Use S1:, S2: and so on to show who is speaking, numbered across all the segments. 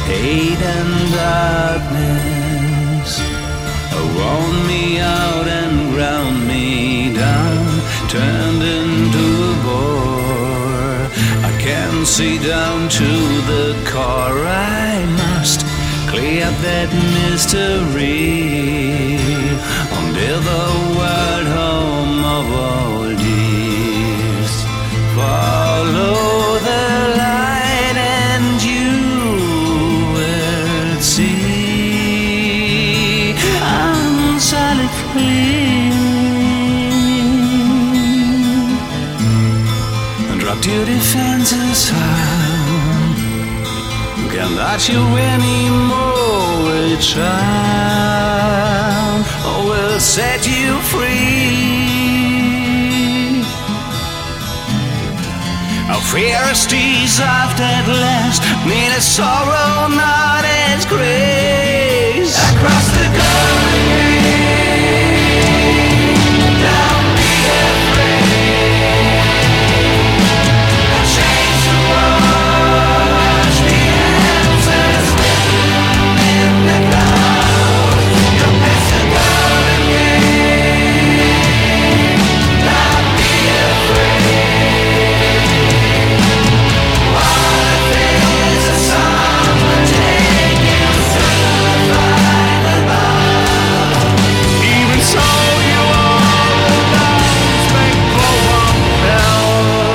S1: hate and darkness wound me out and ground me down, turned into a bore. I can't see down to the core. I must clear up that mystery until the world home of all deeds. Follow the light and you will see I'm solid flame. Drop your defenses high, can't hurt you anymore. We try, or we'll set you free. Our fears dissolved at last, need a sorrow not as grace. Across the golden gate, don't be afraid. I'll change the world, the answers written in the clouds. You'll pass the golden gate, don't be afraid. All the things the sun will take you through the fight above. Even so, you all alone make for one hell.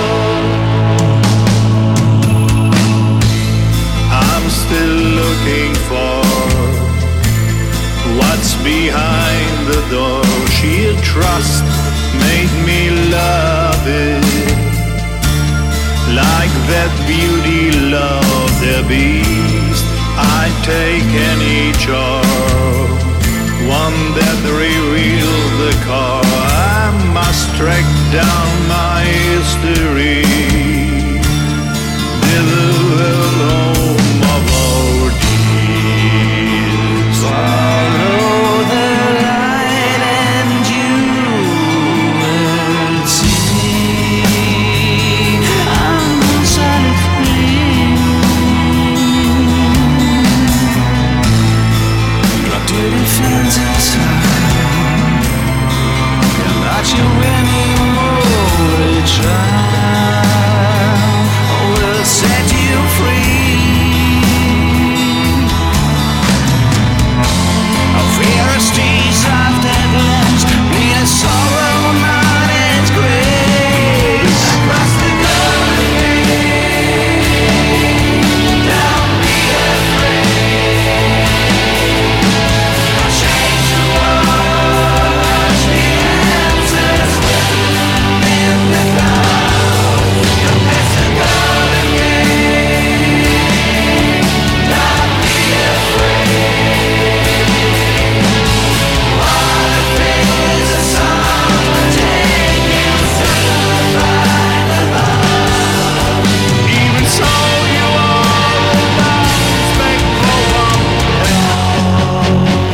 S1: I'm still looking for what's behind the door. Sheer trust made me love it, like that beauty loved the beast. I'd take any chore, one that reveals the core. I must track down my history, the home of our deeds. Follow the light and you will see I'm solid flame. Drop your defenses high, can't hurt you anymore. We try, or we'll set you free. Our fears dissolved at last, need a sorrow not its grace. Across the golden gate, don't be afraid. I'll change the world, the answers written in the clouds. You'll pass the golden gate, don't be afraid. All the things the sun will take you through the fight above. Even so, you all alone make for one hell.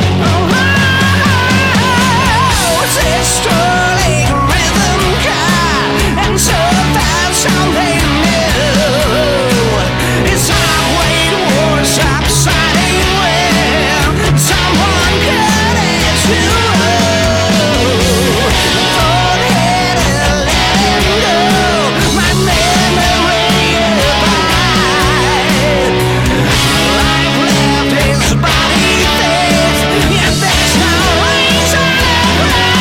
S1: Oh, sister, like rhythm car, and so found something new. It's our way towards subsiding where someone cut it to. Thought had to let him go, my memory abide. Life left his body fixed, yet there's no reason to cry.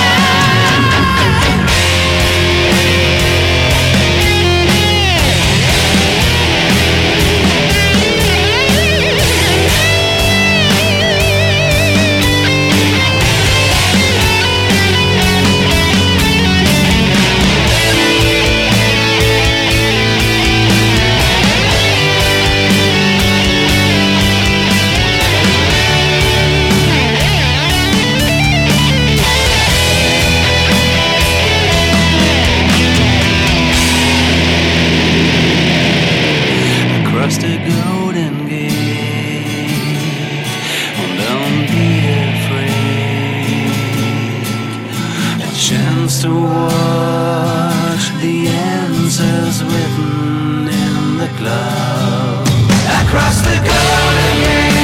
S1: Across the golden gate, don't be afraid. A chance to watch the answers written in the clouds. Across the Golden Gate.